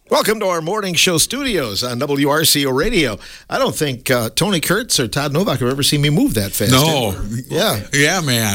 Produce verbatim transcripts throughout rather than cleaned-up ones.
Welcome to our morning show studios on W R C O Radio. I don't think uh, Tony Kurtz or Todd Novak have ever seen me move that fast. No. Yeah. Yeah, man.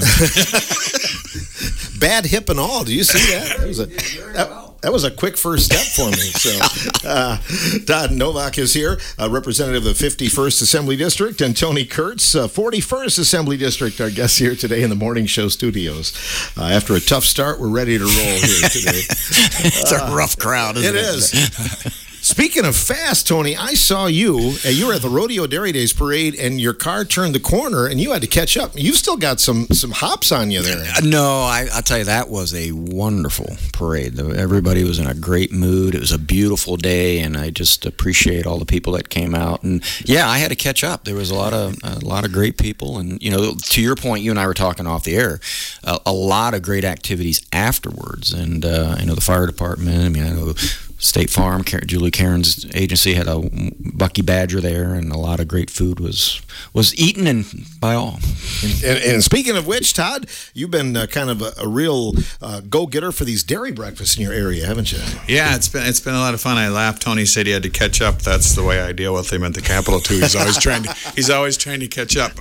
Bad hip and all. Do you see that? That was a, that, that was a quick first step for me. So, uh, Todd Novak is here, a representative of the fifty-first Assembly District, and Tony Kurtz, uh, forty-first Assembly District, our guest here today in the morning show studios. Uh, after a tough start, we're ready to roll here today. It's a rough crowd, isn't it? It is. Speaking of fast, Tony, I saw you. Uh, you were at the Rodeo Dairy Days parade, and your car turned the corner, and you had to catch up. You've still got some some hops on you there. No, I, I'll tell you, that was a wonderful parade. Everybody was in a great mood. It was a beautiful day, and I just appreciate all the people that came out. And yeah, I had to catch up. There was a lot of a lot of great people, and you know, to your point, you and I were talking off the air. A, a lot of great activities afterwards, and uh, I know the fire department. I mean, I know State Farm, Julie Caron's agency had a Bucky Badger there, and a lot of great food was was eaten and by all. And, and, and speaking of which, Todd, you've been uh, kind of a, a real uh, go-getter for these dairy breakfasts in your area, haven't you? Yeah, it's been it's been a lot of fun. I laughed. Tony said he had to catch up. That's the way I deal with him at the Capitol too. He's always trying to he's always trying to catch up.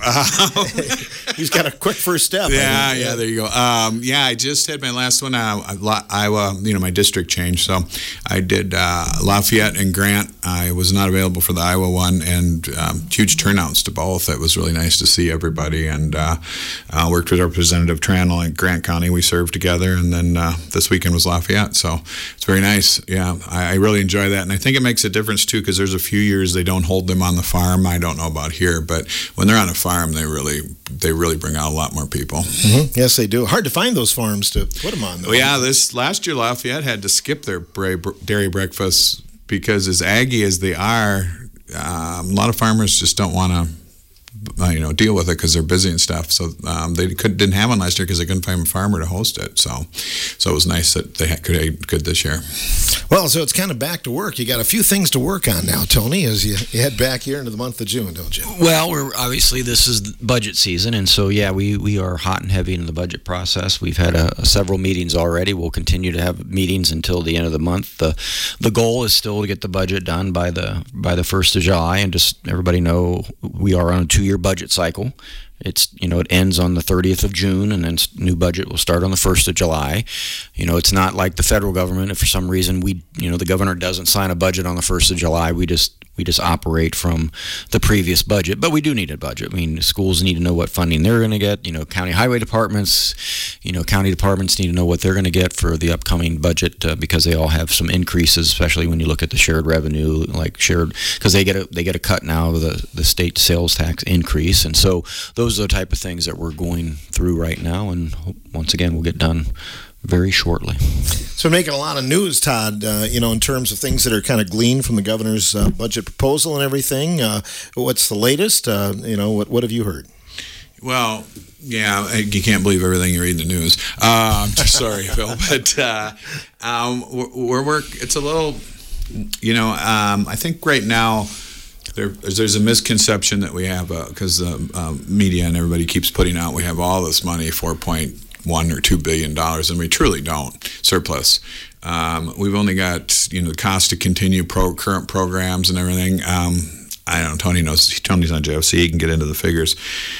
He's got a quick first step. Yeah, yeah. There you go. Um, yeah, I just had my last one. Uh, Iowa, you know, my district changed, so I did uh, Lafayette and Grant. I was not available for the Iowa one, and um, huge turnouts to both. It was really nice to see everybody, and uh, uh, worked with Representative Tranel in Grant County. We served together, and then uh, this weekend was Lafayette, so it's very nice. Yeah, I, I really enjoy that, and I think it makes a difference too, because there's a few years they don't hold them on the farm. I don't know about here, but when they're on a farm, they really they really bring out a lot more people. Mm-hmm. Yes, they do. Hard to find those farms to put them on, though. Well, yeah, this last year Lafayette had to skip their dairy breakfasts because, as aggy as they are, um, a lot of farmers just don't want to, uh, you know, deal with it because they're busy and stuff. So um, they could, didn't have one last year because they couldn't find a farmer to host it. So, so it was nice that they had, could could this year. Well, so it's kind of back to work. You got a few things to work on now, Tony, as you, you head back here into the month of June, don't you? Well, we're obviously this is budget season, and so yeah, we, we are hot and heavy in the budget process. We've had a, a several meetings already. We'll continue to have meetings until the end of the month. The the goal is still to get the budget done by the by the first of July, and just everybody know we are on a two-year budget cycle. It's, you know, it ends on the thirtieth of June, and then new budget will start on the first of July. You know, it's not like the federal government. If for some reason we, you know, the governor doesn't sign a budget on the first of July, we just we just operate from the previous budget. But we do need a budget. I mean, schools need to know what funding they're going to get. You know, county highway departments, you know, county departments need to know what they're going to get for the upcoming budget uh, because they all have some increases, especially when you look at the shared revenue, like shared, because they get a they get a cut now of the the state sales tax increase, and so those are the type of things that we're going through right now, and once again, we'll get done very shortly. So we're making a lot of news, Todd, uh, you know, in terms of things that are kind of gleaned from the governor's uh, budget proposal and everything. Uh, what's the latest? Uh, you know, what, what have you heard? Well, yeah, you can't believe everything you read in the news. Uh, I'm just sorry, Phil, but uh, um, we're, we're it's a little, you know, um, I think right now, There, there's a misconception that we have because uh, the uh, media and everybody keeps putting out we have all this money, four point one or two billion dollars, and we truly don't. Surplus. Um, we've only got, you know, the cost to continue pro, current programs and everything. Um, I don't know. Tony knows. Tony's on J F C. He can get into the figures.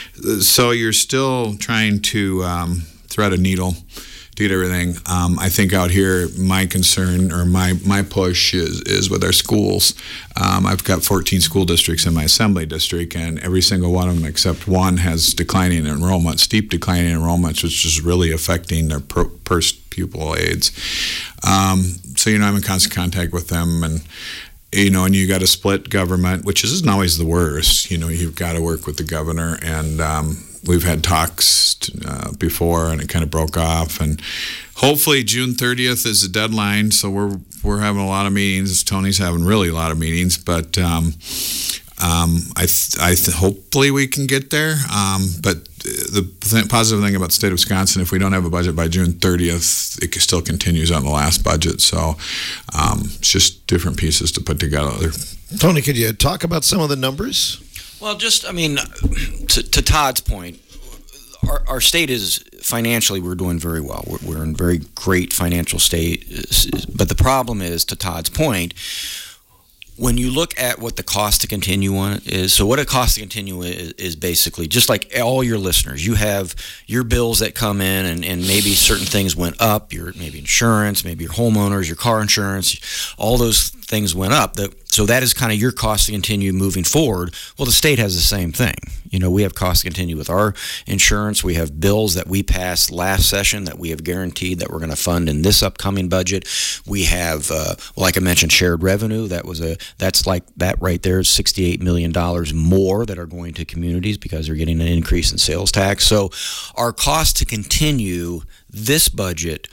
So you're still trying to um, thread a needle to get everything. Um, I think out here, my concern or my, my push is, is with our schools. Um, I've got fourteen school districts in my assembly district, and every single one of them except one has declining enrollment, steep declining enrollments, which is really affecting their per, per pupil aids. Um, so, you know, I'm in constant contact with them, and you know, and you got to split government, which isn't always the worst. You know, you've got to work with the governor, and um, we've had talks uh, before, and it kind of broke off. And hopefully, June thirtieth is the deadline. So we're we're having a lot of meetings. Tony's having really a lot of meetings, but um, um, I th- I th- hopefully we can get there. Um, but the th- positive thing about the state of Wisconsin, if we don't have a budget by June thirtieth, it still continues on the last budget. So um, it's just different pieces to put together. Tony, could you talk about some of the numbers? Well, just, I mean, to, to Todd's point, our, our state is financially, we're doing very well. We're, we're in very great financial state. But the problem is, to Todd's point, when you look at what the cost to continue on is, so what a cost to continue is, is basically just like all your listeners. You have your bills that come in, and, and maybe certain things went up. Your maybe insurance, maybe your homeowners, your car insurance, all those things went up. That so that is kind of your cost to continue moving forward. Well, the state has the same thing. You know, we have cost to continue with our insurance. We have bills that we passed last session that we have guaranteed that we're going to fund in this upcoming budget. We have, uh, well, like I mentioned, shared revenue. That was a that's like that right there is sixty-eight million dollars more that are going to communities because they're getting an increase in sales tax. So our cost to continue this budget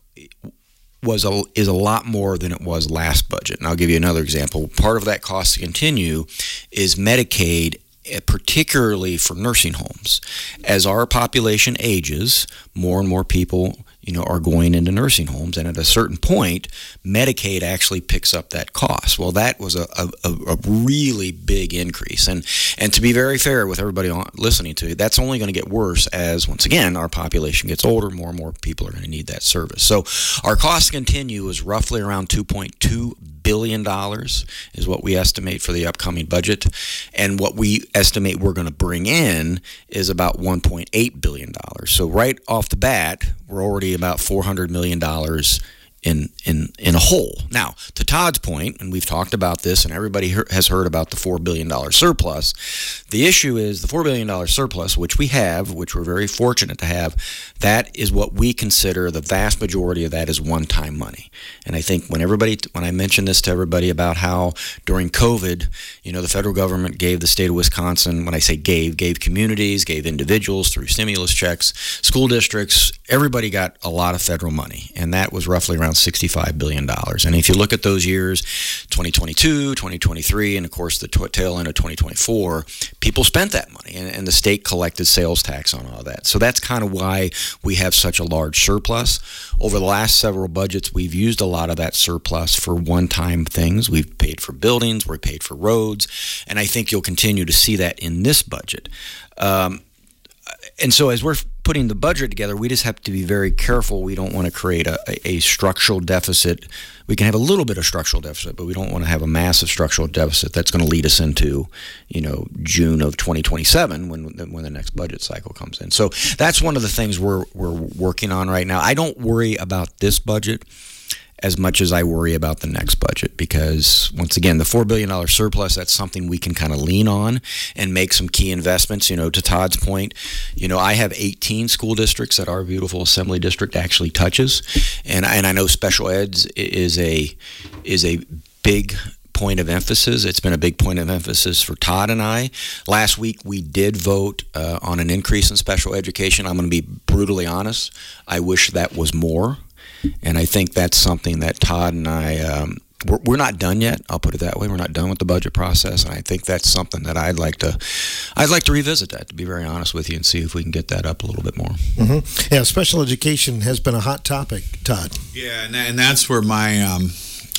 was a, is a lot more than it was last budget. And I'll give you another example. Part of that cost to continue is Medicaid, particularly for nursing homes. As our population ages, more and more people, you know, are going into nursing homes, and at a certain point, Medicaid actually picks up that cost. Well, that was a, a, a really big increase, and and to be very fair with everybody on, listening to it, that's only going to get worse as, once again, our population gets older. More and more people are going to need that service. So our cost to continue is roughly around two point two billion dollars is what we estimate for the upcoming budget, and what we estimate we're going to bring in is about one point eight billion dollars. So right off the bat, we're already about four hundred million dollars in in in a hole. Now, to Todd's point, and we've talked about this, and everybody he- has heard about the four billion dollars surplus. The issue is the four billion dollars surplus, which we have, which we're very fortunate to have, that is what we consider the vast majority of that is one-time money. And I think when everybody, when I mentioned this to everybody about how during COVID, you know, the federal government gave the state of Wisconsin, when I say gave, gave communities, gave individuals through stimulus checks, school districts, everybody got a lot of federal money, and that was roughly around sixty-five billion dollars. And if you look at those years, twenty twenty-two, twenty twenty-three, and of course the t- tail end of twenty twenty-four, people spent that money, and, and the state collected sales tax on all that. So that's kind of why we have such a large surplus. Over the last several budgets, we've used a lot of that surplus for one-time things. We've paid for buildings, we've paid for roads, and I think you'll continue to see that in this budget. Um, and so as we're putting the budget together, we just have to be very careful. We don't want to create a, a, a structural deficit. We can have a little bit of structural deficit, but we don't want to have a massive structural deficit that's going to lead us into, you know, June of twenty twenty-seven when when the next budget cycle comes in. So that's one of the things we're we're working on right now. I don't worry about this budget as much as I worry about the next budget, because once again, the four billion dollars surplus, that's something we can kind of lean on and make some key investments. You know, to Todd's point, you know, I have eighteen school districts that our beautiful assembly district actually touches, and and I know special eds is a is a big point of emphasis. It's been a big point of emphasis for Todd and I. Last week, we did vote uh, on an increase in special education. I'm going to be brutally honest. I wish that was more. And I think that's something that Todd and I, um, we're, we're not done yet. I'll put it that way. We're not done with the budget process, and I think that's something that I'd like to, I'd like to revisit that, to be very honest with you, and see if we can get that up a little bit more. Mm-hmm. Yeah, special education has been a hot topic, Todd. Yeah, and, and that's where my um,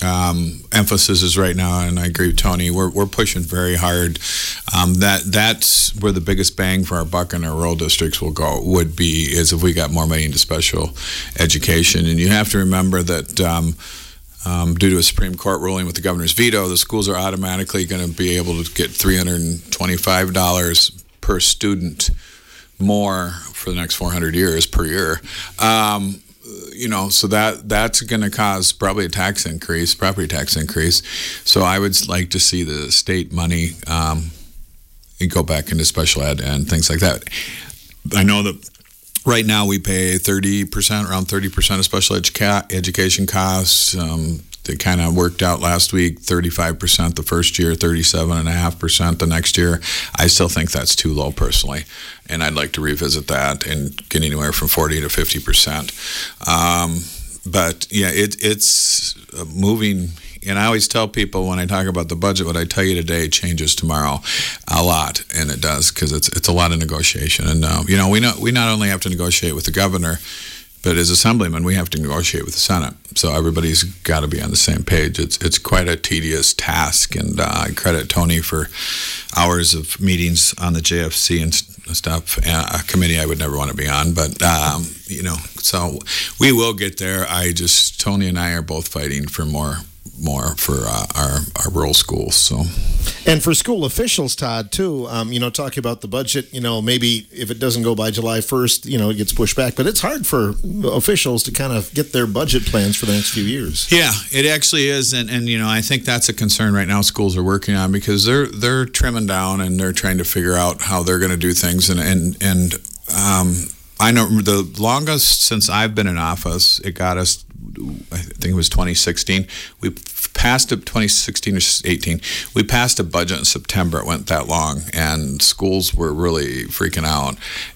um, emphasis is right now, and I agree with Tony. We're we're pushing very hard. Um, that that's where the biggest bang for our buck in our rural districts will go. Would be is if we got more money into special education, and you have to remember that. Um, Um, due to a Supreme Court ruling with the governor's veto, the schools are automatically going to be able to get three hundred twenty-five dollars per student more for the next four hundred years per year. Um, you know, so that that's going to cause probably a tax increase, property tax increase. So I would like to see the state money um, go back into special ed and things like that. I know that right now we pay thirty percent, around thirty percent of special educa- education costs. Um, they kind of worked out last week, thirty-five percent the first year, thirty-seven point five percent the next year. I still think that's too low personally, and I'd like to revisit that and get anywhere from forty to fifty percent. Um, but yeah, it, it's moving. And I always tell people when I talk about the budget, what I tell you today changes tomorrow a lot, and it does, because it's it's a lot of negotiation. And uh, you know, we know we not only have to negotiate with the governor, But as assemblymen, we have to negotiate with the Senate, so everybody's got to be on the same page. It's it's quite a tedious task, and uh, I credit Tony for hours of meetings on the J F C and stuff. A committee I would never want to be on, but um, you know, so we will get there. I just Tony and I are both fighting for more. more for uh, our, our rural schools. So, and for school officials, Todd, too, um, you know, talking about the budget, you know, maybe if it doesn't go by July first, you know, it gets pushed back, but it's hard for officials to kind of get their budget plans for the next few years. Yeah, it actually is. And, and you know, I think that's a concern right now schools are working on, because they're, they're trimming down and they're trying to figure out how they're going to do things. And, and, and um, I know the longest since I've been in office, it got us, I think it was twenty sixteen. We passed a twenty sixteen or eighteen. We passed a budget in September. It went that long, and schools were really freaking out,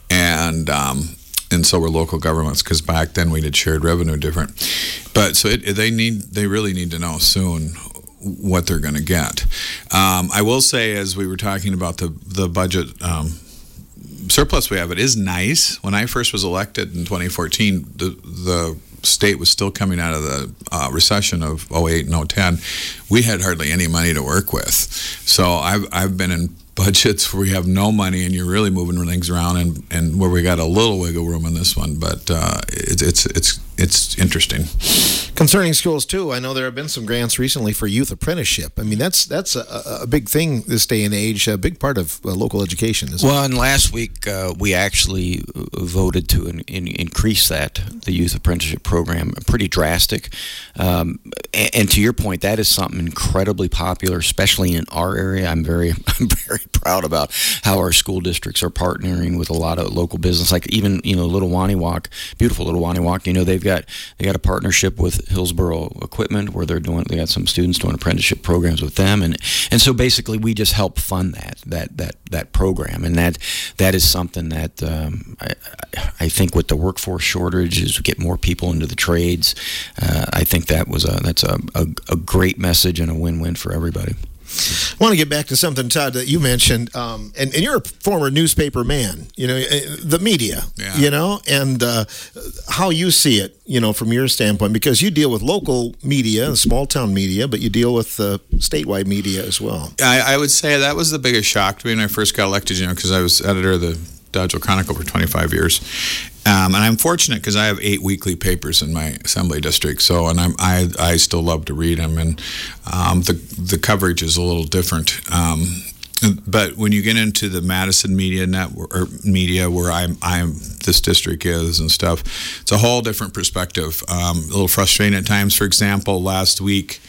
and um, and so were local governments, because back then we did shared revenue different. But so it, they need they really need to know soon what they're going to get. Um, I will say, as we were talking about the the budget. Um, surplus we have, it is nice. When I first was elected in twenty fourteen, the the state was still coming out of the uh, recession of oh eight and oh ten. We had hardly any money to work with. So I've I've been in budgets where we have no money and you're really moving things around, and, and where we got a little wiggle room in this one, but uh, it's it's it's it's interesting. Concerning schools too, I know there have been some grants recently for youth apprenticeship. I mean, that's that's a, a big thing this day and age, a big part of uh, local education, isn't well, it? and last week uh, we actually voted to in, in, increase that, the youth apprenticeship program, pretty drastic. Um, and, and to your point, that is something incredibly popular, especially in our area. I'm very, I'm very proud about how our school districts are partnering with a lot of local business, like even, you know, Little Waniwak, beautiful Little Waniwak. You know, they've got they got a partnership with Hillsboro Equipment, where they're doing they got some students doing apprenticeship programs with them, and and so basically we just help fund that that that that program, and that that is something that um, I, I think with the workforce shortage, is get more people into the trades. Uh, I think that was a that's a, a a great message and a win-win for everybody. I want to get back to something, Todd, that you mentioned, um, and, and you're a former newspaper man, you know, the media, yeah. you know, and uh, how you see it, you know, from your standpoint, because you deal with local media, small-town media, but you deal with uh, statewide media as well. I, I would say that was the biggest shock to me when I first got elected, you know, because I was editor of the Dodgeville Chronicle for twenty-five years. Um, and I'm fortunate because I have eight weekly papers in my assembly district. So, and I'm, I I still love to read them, and um, the the coverage is a little different. Um, but when you get into the Madison media network or media, where I'm I'm this district is and stuff, it's a whole different perspective. Um, a little frustrating at times. For example, last week.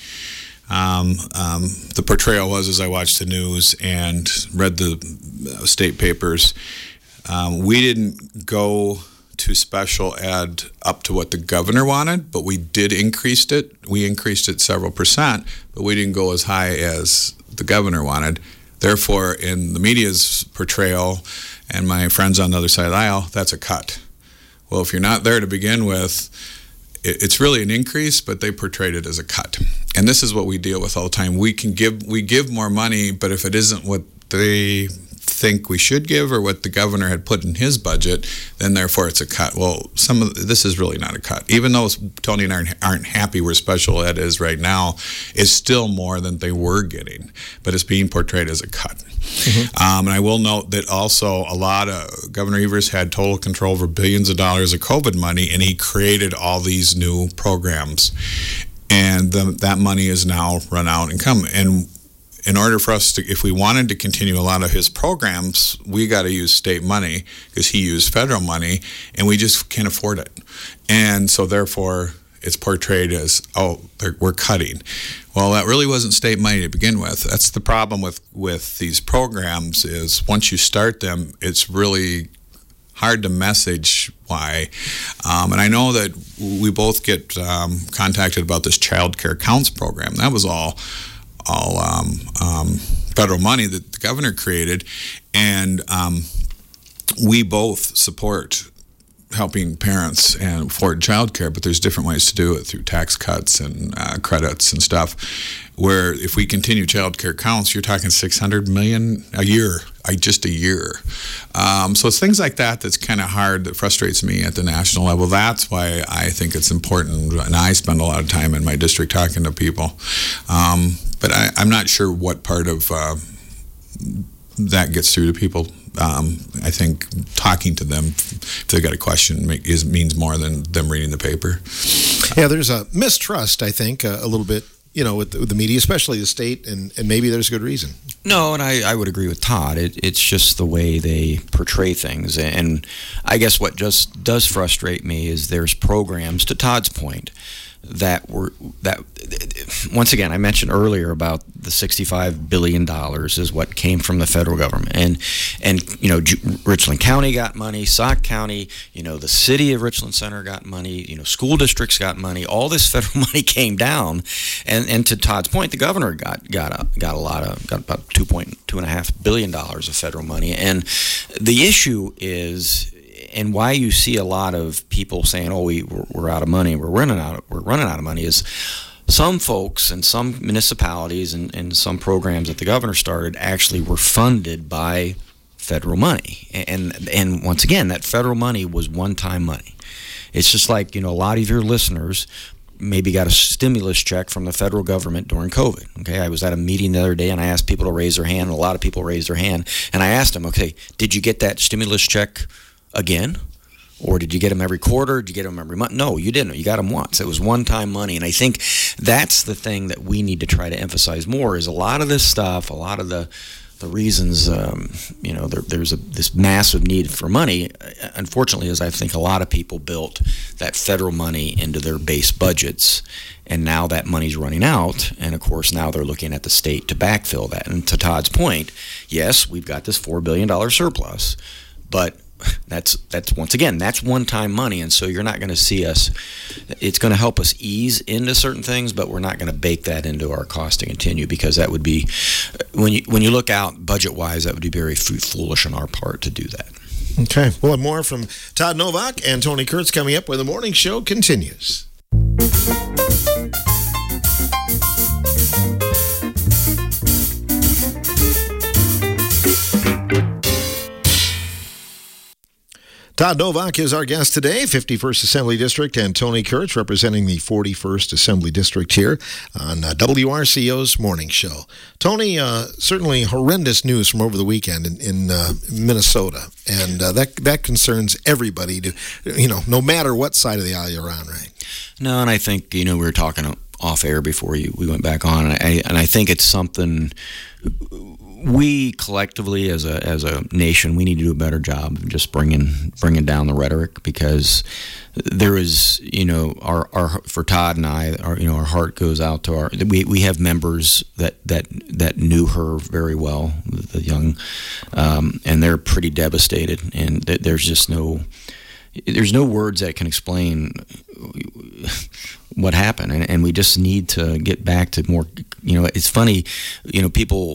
Um, um, the portrayal was, as I watched the news and read the state papers, um, we didn't go to special ed up to what the governor wanted, but we did increase it. We increased it several percent, but we didn't go as high as the governor wanted. Therefore, in the media's portrayal and my friends on the other side of the aisle, that's a cut. Well, if you're not there to begin with, it's really an increase, but they portrayed it as a cut. And this is what we deal with all the time. We can give we give more money, but if it isn't what they think we should give or what the governor had put in his budget, then therefore it's a cut. Well, some of this is really not a cut. Even though Tony and I aren't, aren't happy where special ed is right now, it's still more than they were getting, but it's being portrayed as a cut. Mm-hmm. Um, and I will note that also a lot of Governor Evers had total control over billions of dollars of COVID money, and he created all these new programs, and the, that money is now run out and come. And in order for us to, if we wanted to continue a lot of his programs, we got to use state money because he used federal money, and we just can't afford it. And so therefore, it's portrayed as, oh, we're cutting. Well, that really wasn't state money to begin with. That's the problem with, with these programs is once you start them, it's really hard to message why. Um, and I know that we both get um, contacted about this Child Care Counts program. That was all all um, um, federal money that the governor created, and um, we both support helping parents and afford child care, but there's different ways to do it through tax cuts and uh, credits and stuff, where if we continue Child Care Counts, you're talking six hundred million dollars a year I just a year. Um, so it's things like that that's kind of hard, that frustrates me at the national level. That's why I think it's important, and I spend a lot of time in my district talking to people. Um, but I, I'm not sure what part of uh, that gets through to people. Um, I think talking to them, if they've got a question, make, is, means more than them reading the paper. Yeah, there's a mistrust, I think, uh, a little bit, you know, with the, with the media, especially the state, and, and maybe there's a good reason. No, and I, I would agree with Todd. It, it's just the way they portray things. And I guess what just does frustrate me is there's programs, to Todd's point, that were that once again I mentioned earlier about the sixty-five billion dollars is what came from the federal government, and and you know Richland County got money, Sauk County, you know the city of Richland Center got money, you know school districts got money. All this federal money came down, and and to Todd's point, the governor got got a got a lot of got about two point two and a half billion dollars of federal money, and the issue is. And why you see a lot of people saying, "Oh, we we're out of money, we're running out, of, we're running out of money," is some folks and some municipalities and, and some programs that the governor started actually were funded by federal money. And and once again, that federal money was one-time money. It's just like, you know, a lot of your listeners maybe got a stimulus check from the federal government during COVID. Okay, I was at a meeting the other day and I asked people to raise their hand, and a lot of people raised their hand, and I asked them, "Okay, did you get that stimulus check again, or did you get them every quarter? Did you get them every month?" No, you didn't. You got them once. It was one-time money, and I think that's the thing that we need to try to emphasize more. Is a lot of this stuff, a lot of the the reasons, um, you know, there, there's a, this massive need for money. Unfortunately, is I think a lot of people built that federal money into their base budgets, and now that money's running out, and of course now they're looking at the state to backfill that. And to Todd's point, yes, we've got this four billion dollars surplus. But that's that's once again that's one-time money, and so you're not going to see us. It's going to help us ease into certain things, but we're not going to bake that into our cost to continue, because that would be, when you when you look out budget-wise, that would be very foolish on our part to do that. Okay, we'll have more from Todd Novak and Tony Kurtz coming up when the morning show continues. Todd Novak is our guest today, fifty-first Assembly District, and Tony Kurtz representing the forty-first Assembly District here on uh, W R C O's Morning Show. Tony, uh, certainly horrendous news from over the weekend in, in uh, Minnesota, and uh, that that concerns everybody, to, you know, no matter what side of the aisle you're on, right? No, and I think, you know, we were talking off air before you, we went back on, and I, and I think it's something we collectively as a as a nation, we need to do a better job of just bringing bringing down the rhetoric, because there is, you know, our, our for Todd and I, our, you know, our heart goes out to our, we we have members that that that knew her very well, the young, um, and they're pretty devastated, and there's just no there's no words that can explain what happened, and, and we just need to get back to more, you know, it's funny, you know, people,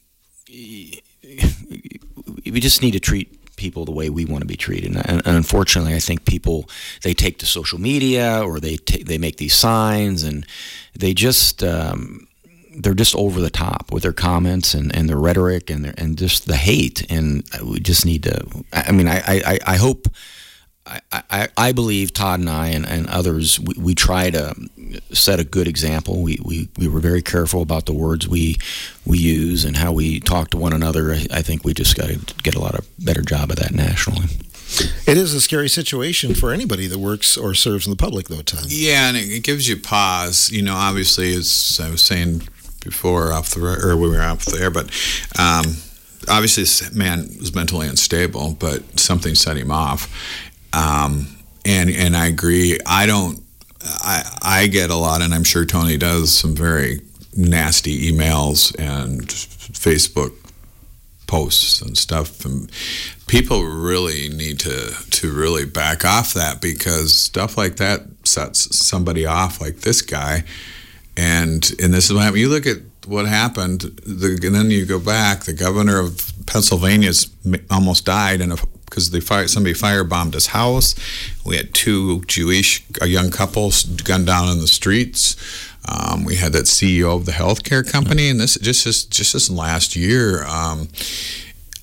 we just need to treat people the way we want to be treated. And, and unfortunately, I think people, they take to social media, or they take, they make these signs, and they just um, they're just over the top with their comments and, and their rhetoric and their, and just the hate. And we just need to. I mean, I I, I hope. I, I, I believe Todd and I and, and others, we, we try to set a good example. We, we, we were very careful about the words we we use and how we talk to one another. I, I think we just got to get a lot of better job of that nationally. It is a scary situation for anybody that works or serves in the public, though, Todd. Yeah, and it, it gives you pause. You know, obviously, as I was saying before, off the or we were off the air, but um, obviously this man was mentally unstable, but something set him off. Um, and and I agree. I don't. I I get a lot, and I'm sure Tony does, some very nasty emails and Facebook posts and stuff. And people really need to to really back off that, because stuff like that sets somebody off, like this guy. And and this is what happened. You look at what happened, the, and then you go back. The governor of Pennsylvania's almost died in a. Because they fired, somebody firebombed his house. We had two Jewish uh, young couples gunned down in the streets. Um, we had that C E O of the healthcare company, and this just just just this last year. Um,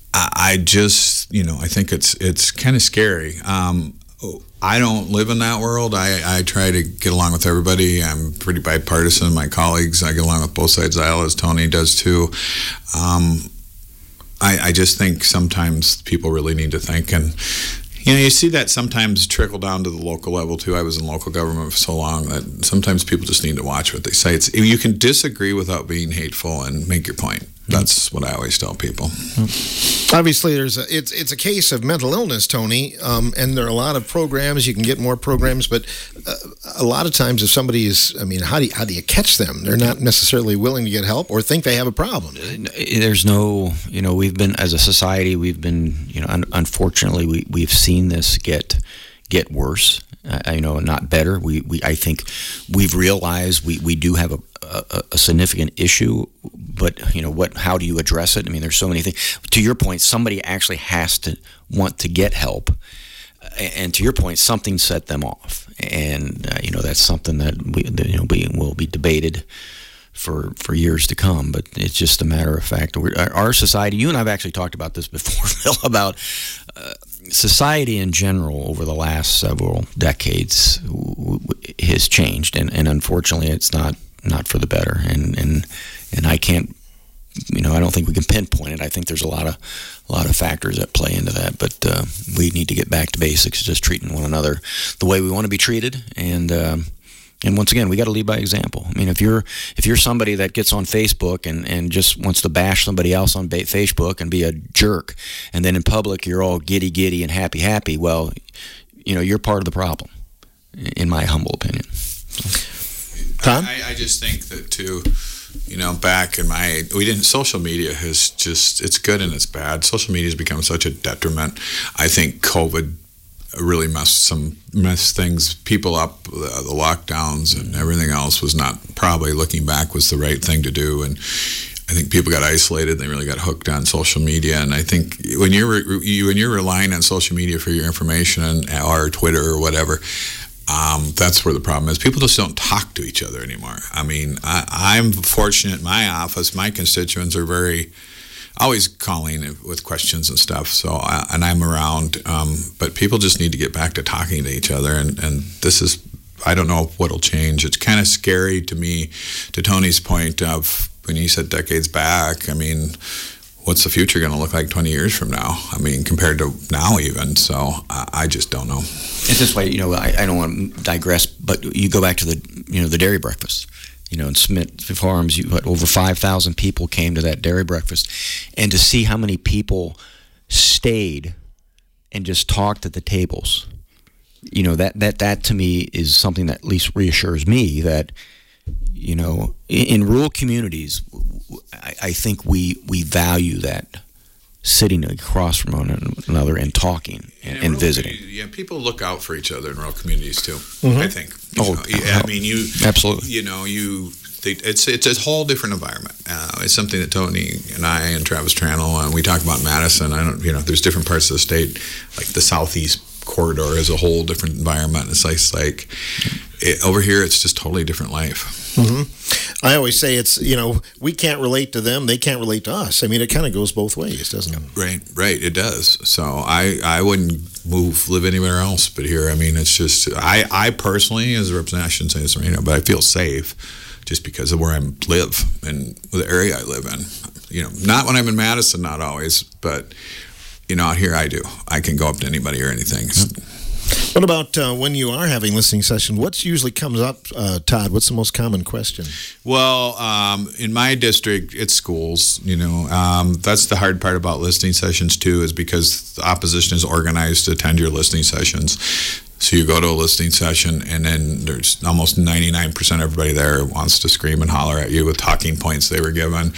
I, I just, you know, I think it's it's kind of scary. Um, I don't live in that world. I, I try to get along with everybody. I'm pretty bipartisan. My colleagues, I get along with both sides of the aisle, as Tony does too. Um, I, I just think sometimes people really need to think. And, you know, you see that sometimes trickle down to the local level too. I was in local government for so long that sometimes people just need to watch what they say. It's, you can disagree without being hateful and make your point. That's what I always tell people. Obviously, there's a, it's it's a case of mental illness, Tony, um, and there are a lot of programs. You can get more programs, but uh, a lot of times, if somebody is, I mean, how do you, how do you catch them? They're not necessarily willing to get help or think they have a problem. There's no, you know, we've been as a society, we've been, you know, un- unfortunately, we we've seen this get get worse. Uh, you know, not better. We, we I think we've realized we, we do have a, a, a significant issue, but you know what? How do you address it? I mean, there's so many things. To your point, somebody actually has to want to get help, and to your point, something set them off, and uh, you know that's something that we that, you know we will be debated for for years to come. But it's just a matter of fact. We're, our society. You and I've actually talked about this before, Phil, about. Uh, Society in general over the last several decades w- w- has changed, and, and unfortunately, it's not, not for the better. And, and and I can't, you know, I don't think we can pinpoint it. I think there's a lot of a lot of factors that play into that. But uh, we need to get back to basics, just treating one another the way we want to be treated. And um, and once again, we got to lead by example. I mean, if you're if you're somebody that gets on Facebook and, and just wants to bash somebody else on ba- Facebook and be a jerk, and then in public you're all giddy giddy and happy happy, well, you know, you're part of the problem, in my humble opinion. So. Tom? I, I just think that too. You know, back in my, we didn't, social media has just, it's good and it's bad. Social media has become such a detriment. I think COVID really messed some messed things people up. The, the lockdowns and everything else was not, probably looking back, was the right thing to do. And I think people got isolated. They really got hooked on social media. And I think when you're you when you're relying on social media for your information and or Twitter or whatever, um, that's where the problem is. People just don't talk to each other anymore. I mean, I, I'm fortunate in my office. My constituents are very always calling with questions and stuff. So, I, and I'm around, um, but people just need to get back to talking to each other. And, and this is, I don't know what'll change. It's kind of scary to me, to Tony's point of when he said decades back. I mean, what's the future going to look like twenty years from now? I mean, compared to now even. So I, I just don't know. It's this way, you know, I, I don't want to digress, but you go back to the, you know, the dairy breakfast. You know, in Smith Farms, you had over five thousand people came to that dairy breakfast. And to see how many people stayed and just talked at the tables, you know, that, that, that to me is something that at least reassures me that, you know, in, in rural communities, I, I think we, we value that, sitting across from one another and talking and, and, and visiting. Yeah, people look out for each other in rural communities too. Mm-hmm. I think. You oh, know, I mean, you absolutely. You know, you. They, it's it's a whole different environment. Uh, it's something that Tony and I and Travis Tranel and we talk about Madison. I don't. You know, there's different parts of the state, like the southeast corridor is a whole different environment. It's like, it's like it, over here, it's just totally different life. Mm-hmm. I always say it's, you know, we can't relate to them, they can't relate to us. I mean, it kind of goes both ways, doesn't it? Right, right, it does. So I, I wouldn't move, live anywhere else but here. I mean, it's just, I, I personally, as a representative, I shouldn't say this, you know, but I feel safe just because of where I live and the area I live in. You know, not when I'm in Madison, not always, but, you know, out here I do. I can go up to anybody or anything. Mm-hmm. What about uh, when you are having listening sessions? What usually comes up, uh, Todd? What's the most common question? Well, um, in my district, it's schools. You know, um, that's the hard part about listening sessions too, is because the opposition is organized to attend your listening sessions. So you go to a listening session, and then there's almost ninety-nine percent of everybody there wants to scream and holler at you with talking points they were given,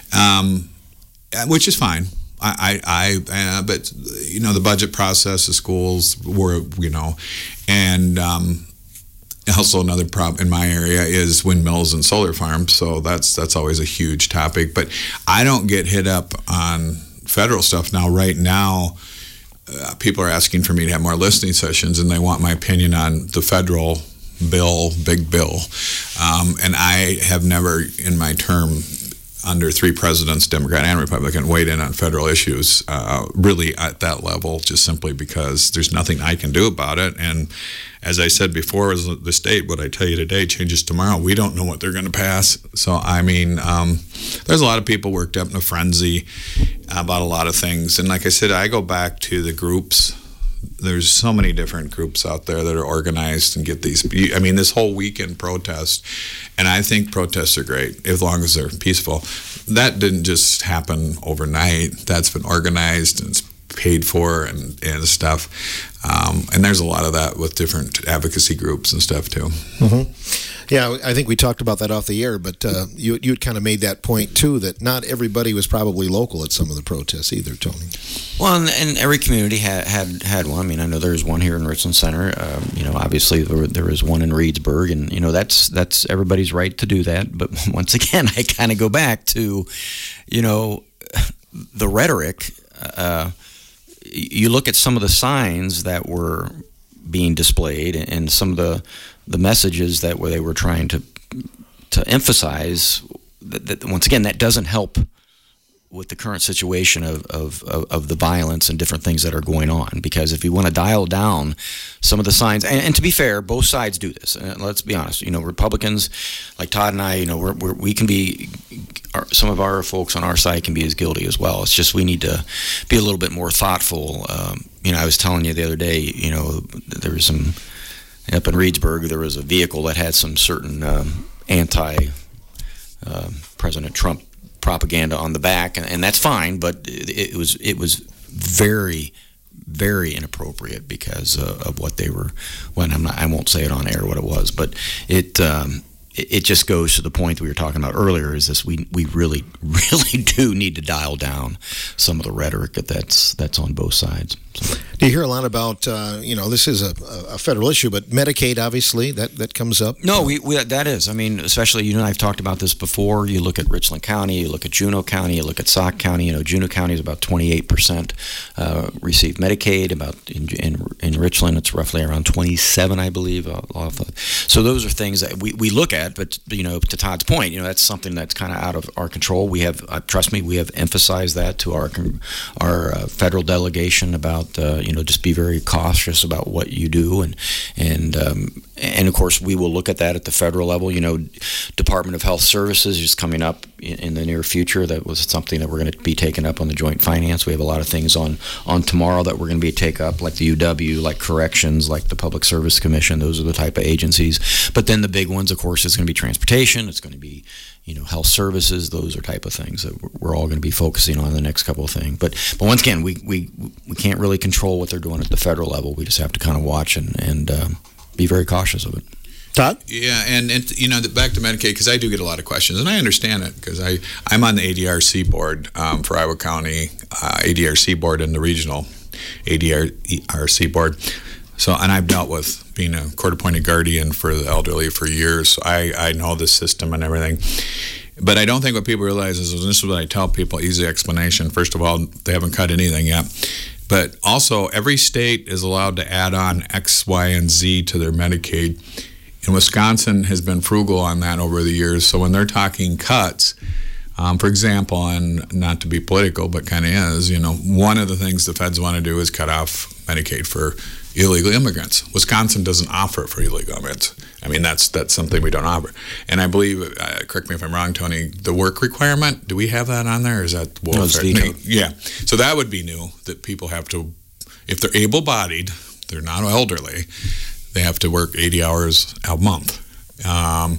um, which is fine. I, I, I uh, but you know, the budget process, the schools were, you know, and um, also another problem in my area is windmills and solar farms. So that's that's always a huge topic. But I don't get hit up on federal stuff now. Right now, uh, people are asking for me to have more listening sessions, and they want my opinion on the federal bill, big bill, um, and I have never in my term under three presidents, Democrat and Republican, weighed in on federal issues, uh, really at that level, just simply because there's nothing I can do about it. And as I said before, as the state, what I tell you today changes tomorrow. We don't know what they're going to pass. So, I mean, um, there's a lot of people worked up in a frenzy about a lot of things. And like I said, I go back to the groups. There's so many different groups out there that are organized and get these. I mean, this whole weekend protest, and I think protests are great as long as they're peaceful. That didn't just happen overnight. That's been organized and it's paid for and, and stuff. Um, and there's a lot of that with different advocacy groups and stuff too. Mm-hmm. Yeah, I think we talked about that off the air, but uh, you you had kind of made that point too, that not everybody was probably local at some of the protests either, Tony. Well, and, and every community had, had had one. I mean, I know there's one here in Richland Center. Um, you know, obviously there, there is one in Reedsburg, and you know that's that's everybody's right to do that. But once again, I kind of go back to, you know, the rhetoric. Uh, you look at some of the signs that were being displayed and some of the the messages that were they were trying to to emphasize that, that once again that doesn't help with the current situation of, of, of, of the violence and different things that are going on. Because if you want to dial down some of the signs, and, and to be fair, both sides do this. And let's be honest, you know, Republicans like Todd and I, you know, we're, we're, we can be, our, some of our folks on our side can be as guilty as well. It's just we need to be a little bit more thoughtful. Um, you know, I was telling you the other day, you know, there was some, up in Reedsburg, there was a vehicle that had some certain um, anti uh, President Trump propaganda on the back, and, and that's fine, but it, it was it was very, very inappropriate because uh, of what they were. When I'm not, I won't say it on air what it was, but it um, it, it just goes to the point that we were talking about earlier. Is this we we really really do need to dial down some of the rhetoric that's that's on both sides. So. Do you hear a lot about, uh, you know, this is a, a federal issue, but Medicaid, obviously, that, that comes up? No, we, we that is. I mean, especially, you and I have talked about this before. You look at Richland County, you look at Juneau County, you look at Sauk County. You know, Juneau County is about twenty-eight percent uh, receive Medicaid. About in, in in Richland, it's roughly around twenty-seven, I believe. So those are things that we, we look at, but, you know, to Todd's point, you know, that's something that's kind of out of our control. We have, uh, trust me, we have emphasized that to our, our uh, federal delegation about, Uh, you know, just be very cautious about what you do, and and um, and of course we will look at that at the federal level. You know, Department of Health Services is coming up in, in the near future. That was something that we're going to be taking up on the Joint Finance. We have a lot of things on on tomorrow that we're going to be take up, like the U W, like corrections, like the Public Service Commission. Those are the type of agencies. But then the big ones, of course, is going to be transportation. It's going to be, you know, health services. Those are type of things that we're all going to be focusing on in the next couple of things. But but once again, we we we can't really control what they're doing at the federal level. We just have to kind of watch and and um, be very cautious of it. Todd? Yeah, and, and you know, back to Medicaid, because I do get a lot of questions, and I understand it, because I, I'm on the A D R C board um, for Iowa County, uh, A D R C board, and the regional A D R C board. So, and I've dealt with being a court-appointed guardian for the elderly for years, so I, I know the system and everything. But I don't think what people realize is, and this is what I tell people, easy explanation. First of all, they haven't cut anything yet. But also, every state is allowed to add on X, Y, and Z to their Medicaid. And Wisconsin has been frugal on that over the years. So when they're talking cuts, um, for example, and not to be political, but kind of is, you know, one of the things the feds want to do is cut off Medicaid for illegal immigrants. Wisconsin doesn't offer it for illegal immigrants. I mean, that's that's something we don't offer. And I believe, uh, correct me if I'm wrong, Tony, the work requirement, do we have that on there? Or is that welfare? No, it's veto. Yeah. So that would be new, that people have to, if they're able-bodied, they're not elderly, they have to work eighty hours a month. Um,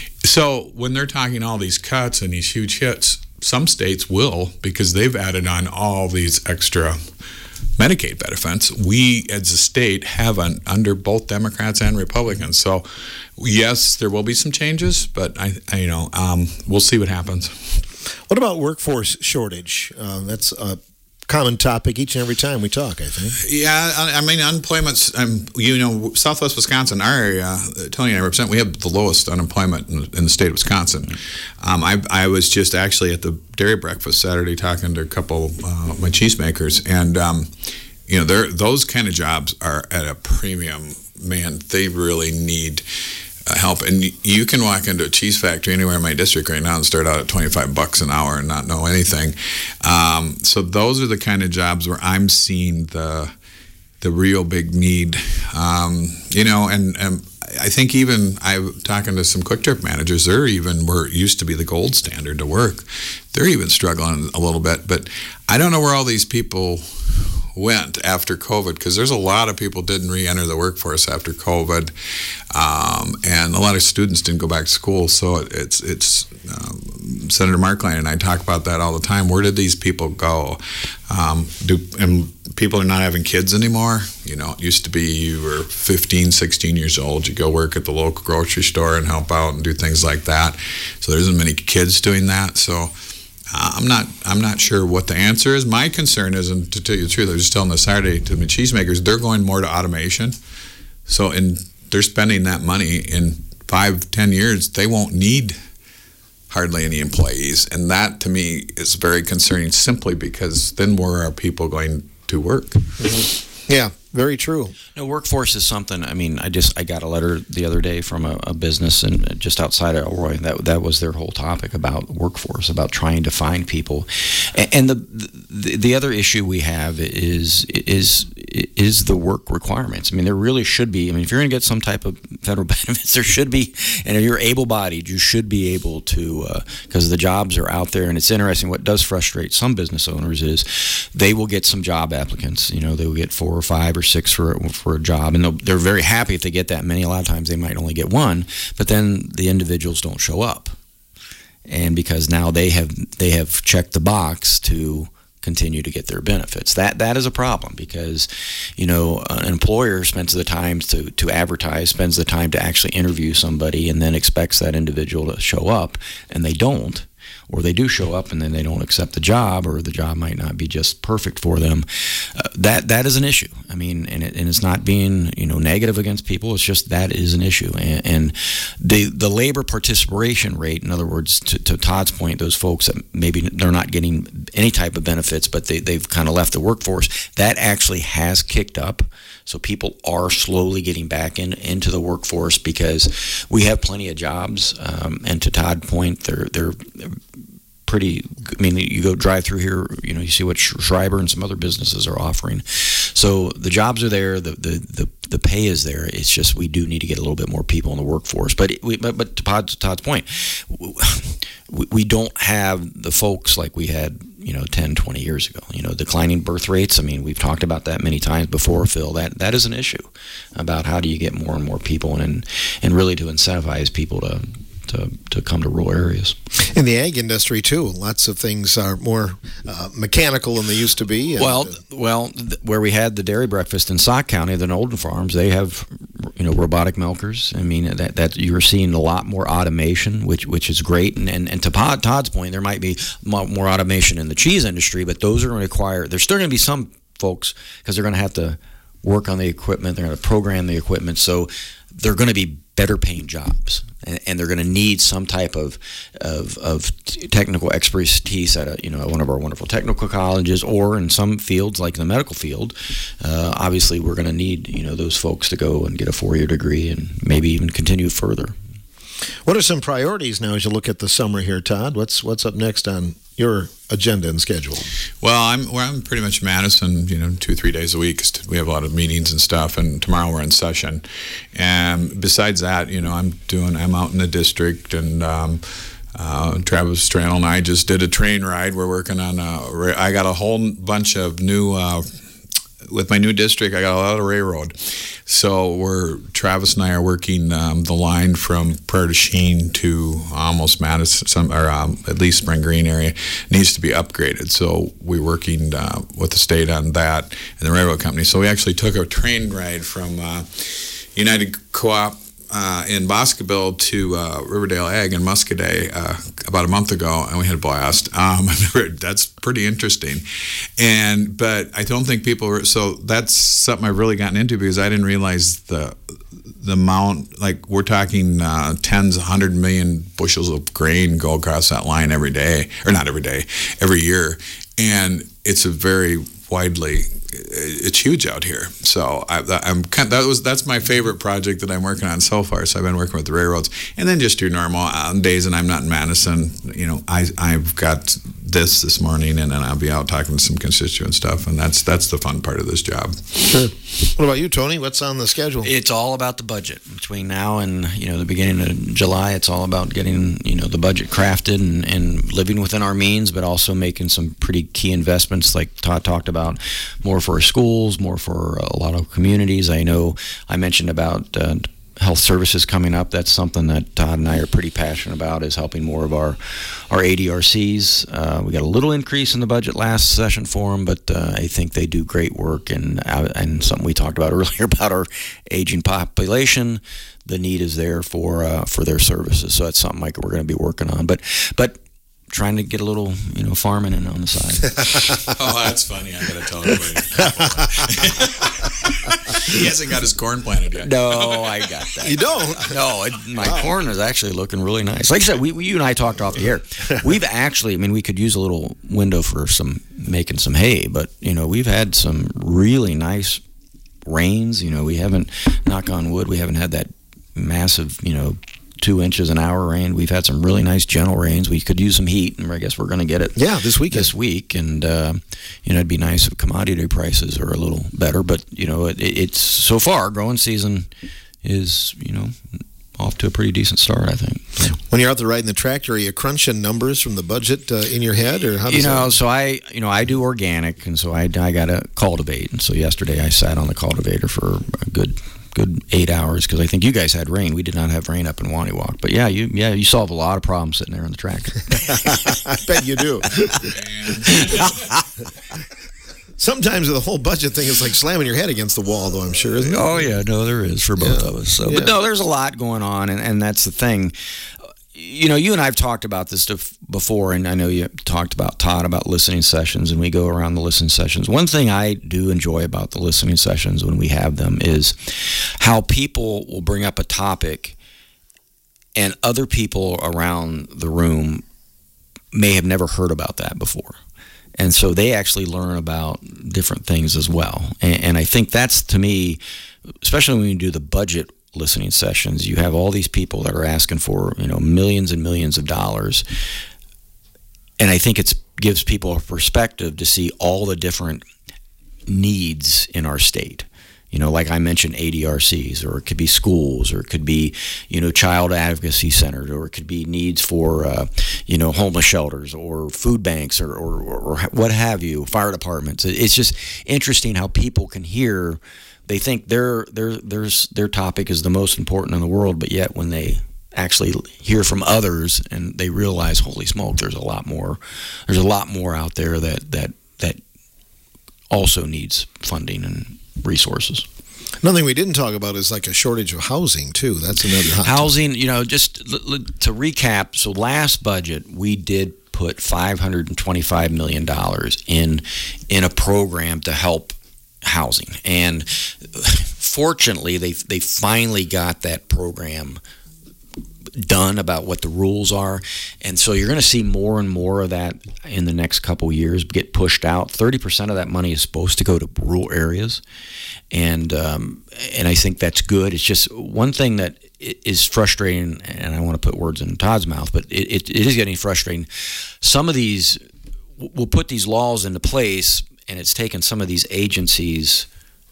so when they're talking all these cuts and these huge hits, some states will, because they've added on all these extra Medicaid benefits. We, as a state, haven't, under both Democrats and Republicans. So, yes, there will be some changes, but I, I you know, um, we'll see what happens. What about workforce shortage? Uh, that's a common topic each and every time we talk, I think. Yeah, I, I mean, unemployment's, um, you know, Southwest Wisconsin, our area, uh, Tony and I represent, we have the lowest unemployment in, in the state of Wisconsin. Um, I, I was just actually at the dairy breakfast Saturday talking to a couple uh, my cheesemakers, and, um, you know, they're, those kind of jobs are at a premium. Man, they really need help. And you can walk into a cheese factory anywhere in my district right now and start out at twenty-five bucks an hour and not know anything. Um, so those are the kind of jobs where I'm seeing the the real big need. Um, you know, and, and I think even I talking to some Quick Trip managers, they're even were used to be the gold standard to work. They're even struggling a little bit. But I don't know where all these people went after COVID, because there's a lot of people didn't re-enter the workforce after COVID, um, and a lot of students didn't go back to school. So it's it's um, Senator Markline and I talk about that all the time. Where did these people go? Um, do and people are not having kids anymore. You know, it used to be you were fifteen, sixteen years old, you go work at the local grocery store and help out and do things like that. So there isn't many kids doing that. So Uh, I'm not. I'm not sure what the answer is. My concern is, and to tell you the truth, I was just telling this Saturday to the cheesemakers, they're going more to automation. So, in they're spending that money in five, ten years. They won't need hardly any employees, and that to me is very concerning. Simply because then where are people going to work? Mm-hmm. Yeah. Very true. No, workforce is something. I mean, I just I got a letter the other day from a, a business and just outside of Elroy. That that was their whole topic about workforce, about trying to find people. And, and the, the the other issue we have is is is the work requirements. I mean, there really should be. I mean, if you're going to get some type of federal benefits, there should be. And if you're able-bodied, you should be able to, because uh, the jobs are out there. And it's interesting. What does frustrate some business owners is they will get some job applicants. You know, they will get four or five or six for for a job, and they're very happy if they get that many. A lot of times they might only get one, but then the individuals don't show up, and because now they have they have checked the box to continue to get their benefits. That that is a problem, because you know an employer spends the time to to advertise, spends the time to actually interview somebody, and then expects that individual to show up, and they don't. Or they do show up and then they don't accept the job, or the job might not be just perfect for them. Uh, that that is an issue. I mean, and, it, and it's not being you know negative against people. It's just that is an issue. And, and the the labor participation rate, in other words, to, to Todd's point, those folks that maybe they're not getting any type of benefits, but they, they've kind of left the workforce, that actually has kicked up. So people are slowly getting back in, into the workforce because we have plenty of jobs. Um, and to Todd's point, they're they're pretty. I mean, you go drive through here, you know, you see what Schreiber and some other businesses are offering. So the jobs are there, the the the, the pay is there. It's just we do need to get a little bit more people in the workforce. But it, we, but, but to Todd's, Todd's point, we, we don't have the folks like we had, you know, ten, twenty years ago. You know, declining birth rates. I mean, we've talked about that many times before, Phil. That that is an issue about how do you get more and more people, and and really to incentivize people to to to come to rural areas. In the ag industry too, lots of things are more uh, mechanical than they used to be. And, well, uh, well, th- where we had the dairy breakfast in Sauk County, the Olden Farms, they have, you know, robotic milkers. I mean, that that you're seeing a lot more automation, which which is great. And and, and to Todd, Todd's point, there might be more automation in the cheese industry, but those are going to require. There's still going to be some folks because they're going to have to work on the equipment. They're going to program the equipment, so they're going to be better paying jobs, and, and they're going to need some type of of, of t- technical expertise at a, you know one of our wonderful technical colleges, or in some fields like the medical field. Uh, obviously, we're going to need you know those folks to go and get a four-year degree and maybe even continue further. What are some priorities now as you look at the summer here, Todd? What's what's up next on your agenda and schedule? Well, I'm well, I'm pretty much Madison, you know, two three days a week. We have a lot of meetings and stuff, and tomorrow we're in session. And besides that, you know, I'm doing I'm out in the district, and um, uh, Travis Strandl and I just did a train ride. We're working on a, I got a whole bunch of new. Uh, With my new district, I got a lot of railroad. So we're Travis and I are working um, the line from Prairie du Chien to almost Madison, some, or um, at least Spring Green area. It needs to be upgraded. So we're working uh, with the state on that and the railroad company. So we actually took a train ride from uh, United Co-op Uh, in Boscoville to uh, Riverdale Ag in Muscadet uh, about a month ago, and we had a blast. Um, that's pretty interesting, and but I don't think people were. So that's something I've really gotten into because I didn't realize the the amount. Like we're talking uh, tens, hundred million bushels of grain go across that line every day, or not every day, every year, and it's a very widely, it's huge out here. So I, I'm kind of, that was that's my favorite project that I'm working on so far. So I've been working with the railroads, and then just do normal on days, and I'm not in Madison. You know, I I've got this this morning, and then I'll be out talking to some constituent stuff, and that's that's the fun part of this job. Sure. What about you, Tony? What's on the schedule? It's all about the budget. Between now and you know the beginning of July, it's all about getting you know the budget crafted and, and living within our means, but also making some pretty key investments, like Todd talked about, more for our schools, more for a lot of communities. I know I mentioned about uh, health services coming up. That's something that Todd and I are pretty passionate about, is helping more of our our A D R Cs. Uh, we got a little increase in the budget last session for them, but uh, I think they do great work, and uh, and something we talked about earlier about our aging population. The need is there for uh, for their services, so that's something like we're going to be working on. But but. Trying to get a little, you know, farming in on the side. Oh, that's funny. I gotta tell everybody. He hasn't got his corn planted yet. No, I got that. You don't? No, it, my wow. corn is actually looking really nice. Like I said, we, we you and I talked off the air. We've actually, I mean, we could use a little window for some making some hay, but you know, we've had some really nice rains. You know, we haven't, knock on wood, we haven't had that massive, you know, two inches an hour rain. We've had some really nice gentle rains. We could use some heat, and I guess we're going to get it. Yeah, this week. This week, and uh, you know, it'd be nice if commodity prices are a little better. But you know, it, it's so far growing season is you know off to a pretty decent start, I think. So. When you're out there riding the tractor, are you crunching numbers from the budget uh, in your head, or how does you know? that... So I, you know, I do organic, and so I, I got to cultivate, and so yesterday I sat on the cultivator for a good. good eight hours because I think you guys had rain. We did not have rain up in Waniwak. But yeah, you yeah you solve a lot of problems sitting there on the tractor. I bet you do. Sometimes the whole budget thing is like slamming your head against the wall, though, I'm sure, isn't it? Oh, yeah. No, there is for both yeah. of us. So, yeah. But no, there's a lot going on, and, and that's the thing. You know, you and I have talked about this stuff before, and I know you talked about, Todd, about listening sessions, and we go around the listening sessions. One thing I do enjoy about the listening sessions when we have them is how people will bring up a topic, and other people around the room may have never heard about that before. And so they actually learn about different things as well. And, and I think that's, to me, especially when you do the budget listening sessions, you have all these people that are asking for, you know, millions and millions of dollars. And I think it gives people a perspective to see all the different needs in our state. You know, like I mentioned, A D R Cs, or it could be schools, or it could be, you know, child advocacy centers, or it could be needs for, uh, you know, homeless shelters, or food banks, or, or, or what have you, fire departments. It's just interesting how people can hear. They think their their their their topic is the most important in the world, but yet when they actually hear from others and they realize, holy smoke, there's a lot more. There's a lot more out there that that that also needs funding and resources. Another thing we didn't talk about is like a shortage of housing too. That's another hot housing. You know, just l- l- to recap. So last budget we did put five hundred twenty-five million dollars in in a program to help housing, and fortunately they they finally got that program done about what the rules are, and so you're going to see more and more of that in the next couple of years get pushed out. thirty percent of that money is supposed to go to rural areas, and um, and I think that's good. It's just one thing that is frustrating, and I want to put words in Todd's mouth, but it, it, it is getting frustrating. Some of these, we'll put these laws into place, and it's taken some of these agencies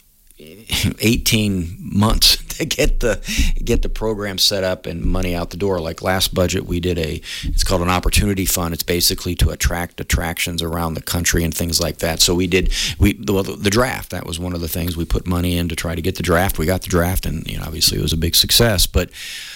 eighteen months to get the get the program set up and money out the door. Like last budget, we did a, it's called an opportunity fund. It's basically to attract attractions around the country and things like that. So we did, we the, the draft, that was one of the things we put money in to try to get the draft. We got the draft, and you know, obviously it was a big success, but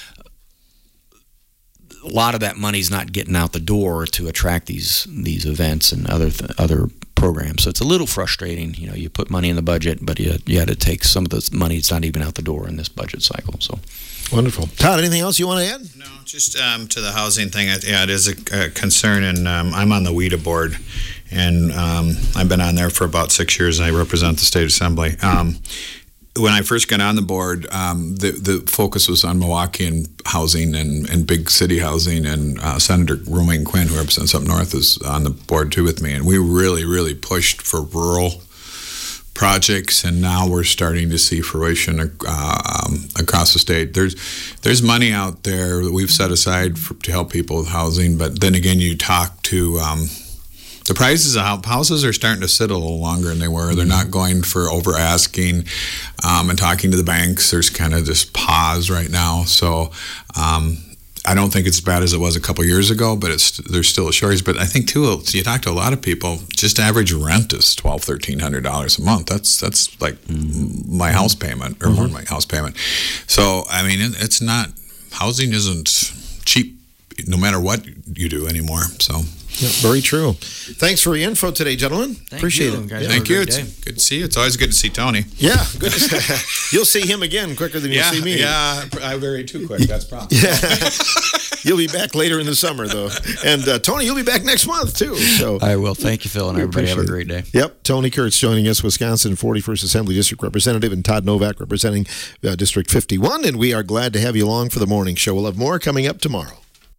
a lot of that money's not getting out the door to attract these these events and other th- other programs. So it's a little frustrating. You know, you put money in the budget, but you you had to take some of the money that's not even out the door in this budget cycle. So wonderful. Todd, anything else you want to add? No, just um, to the housing thing. Yeah, it is a, a concern, and um, I'm on the W E D A board, and um, I've been on there for about six years, and I represent the state assembly. Um, when I first got on the board, um, the the focus was on Milwaukee and housing and, and big city housing, and uh, Senator Romaine Quinn, who represents up north, is on the board too with me, and we really, really pushed for rural projects, and now we're starting to see fruition uh, um, across the state. There's there's money out there that we've set aside for, to help people with housing, but then again, you talk to um, the prices of houses are starting to sit a little longer than they were. They're not going for over asking, um, and talking to the banks. There's kind of this pause right now, so. Um, I don't think it's as bad as it was a couple years ago, but it's there's still a shortage. But I think too, you talk to a lot of people. Just average rent is twelve, thirteen hundred dollars a month. That's that's like mm-hmm. my house payment or mm-hmm. more than my house payment. So I mean, it, it's not housing isn't cheap, no matter what you do anymore. So. Yeah, very true. Thanks for your info today, gentlemen. Thank Appreciate you. it. Guys, Thank you. It's day. good to see you. It's always good to see Tony. Yeah, good. You'll see him again quicker than you'll yeah, see me. Yeah, I vary too quick. That's a problem. Yeah. You'll be back later in the summer, though. And uh, Tony, you'll be back next month, too. So I will. Thank you, Phil, and everybody have a great day. Yep. Tony Kurtz joining us, Wisconsin forty-first Assembly District Representative, and Todd Novak representing uh, District fifty-one. And we are glad to have you along for the morning show. We'll have more coming up tomorrow.